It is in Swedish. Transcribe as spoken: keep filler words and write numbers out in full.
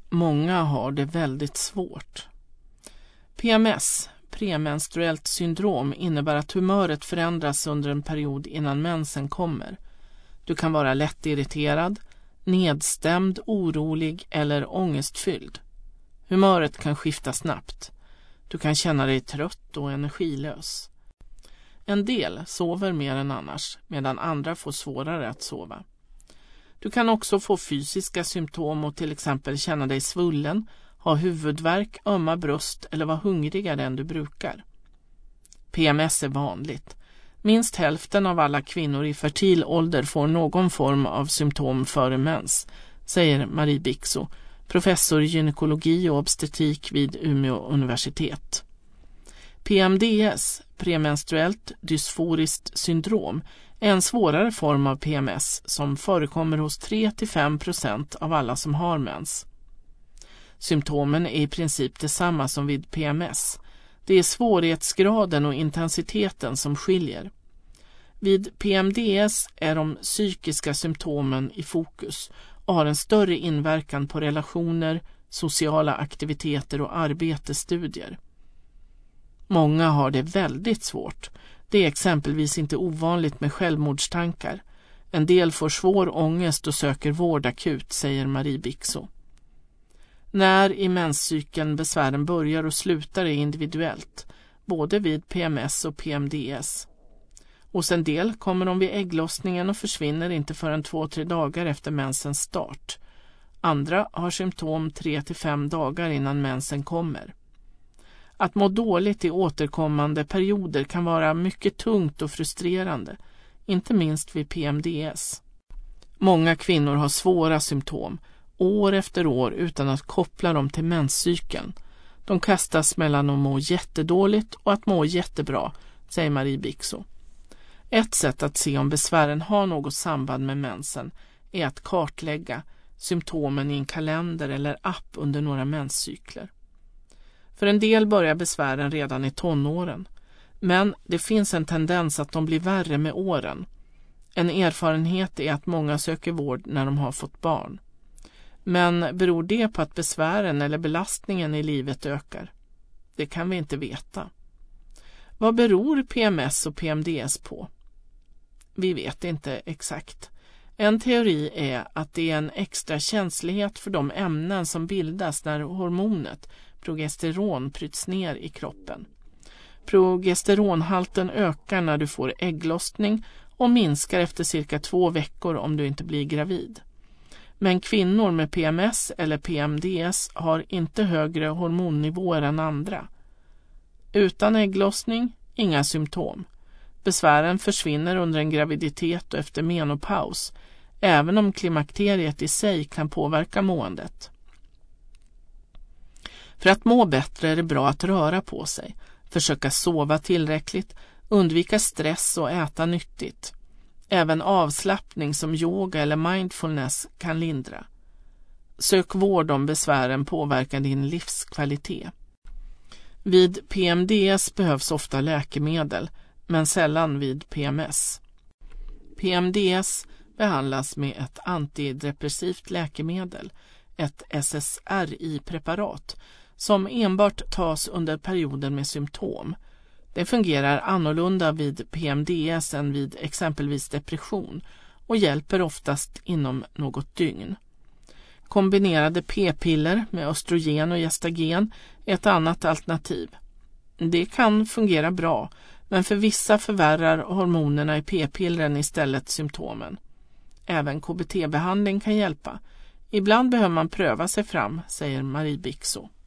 Många har det väldigt svårt. P M S, premenstruellt syndrom, innebär att humöret förändras under en period innan mensen kommer. Du kan vara lätt irriterad, nedstämd, orolig eller ångestfylld. Humöret kan skifta snabbt. Du kan känna dig trött och energilös. En del sover mer än annars, medan andra får svårare att sova. Du kan också få fysiska symptom och till exempel känna dig svullen, ha huvudvärk, ömma bröst eller vara hungrigare än du brukar. P M S är vanligt. Minst hälften av alla kvinnor i fertil ålder får någon form av symptom före mens, säger Marie Bixo, professor i gynekologi och obstetrik vid Umeå universitet. P M D S, premenstruellt dysforiskt syndrom, är en svårare form av P M S som förekommer hos tre till fem procent av alla som har mens. Symptomen är i princip detsamma som vid P M S. Det är svårighetsgraden och intensiteten som skiljer. Vid P M D S är de psykiska symptomen i fokus och har en större inverkan på relationer, sociala aktiviteter och arbetsstudier. Många har det väldigt svårt. Det är exempelvis inte ovanligt med självmordstankar. En del får svår ångest och söker vård akut, säger Marie Bixo. När i menscykeln besvären börjar och slutar är individuellt, både vid P M S och P M D S. Hos en del kommer de vid ägglossningen och försvinner inte förrän två tre dagar efter mensens start. Andra har symptom tre till fem dagar innan mensen kommer. Att må dåligt i återkommande perioder kan vara mycket tungt och frustrerande, inte minst vid P M D S. Många kvinnor har svåra symptom, år efter år utan att koppla dem till menscykeln. De kastas mellan att må jättedåligt och att må jättebra, säger Marie Bixo. Ett sätt att se om besvären har något samband med mensen är att kartlägga symptomen i en kalender eller app under några menscykler. För en del börjar besvären redan i tonåren, men det finns en tendens att de blir värre med åren. En erfarenhet är att många söker vård när de har fått barn. Men beror det på att besvären eller belastningen i livet ökar? Det kan vi inte veta. Vad beror P M S och P M D S på? Vi vet inte exakt. En teori är att det är en extra känslighet för de ämnen som bildas när hormonet progesteron bryts ner i kroppen. Progesteronhalten ökar när du får ägglossning och minskar efter cirka två veckor om du inte blir gravid. Men kvinnor med P M S eller P M D S har inte högre hormonnivåer än andra. Utan ägglossning, inga symptom. Besvären försvinner under en graviditet och efter menopaus, även om klimakteriet i sig kan påverka måendet. För att må bättre är det bra att röra på sig, försöka sova tillräckligt, undvika stress och äta nyttigt. Även avslappning som yoga eller mindfulness kan lindra. Sök vård om besvären påverkar din livskvalitet. Vid P M D S behövs ofta läkemedel, men sällan vid P M S. P M D S behandlas med ett antidepressivt läkemedel, ett S S R I-preparat, som enbart tas under perioden med symptom. Det fungerar annorlunda vid P M D S än vid exempelvis depression och hjälper oftast inom något dygn. Kombinerade p-piller med östrogen och gestagen är ett annat alternativ. Det kan fungera bra, men för vissa förvärrar hormonerna i p-pillren istället symptomen. Även K B T-behandling kan hjälpa. Ibland behöver man pröva sig fram, säger Marie Bixo.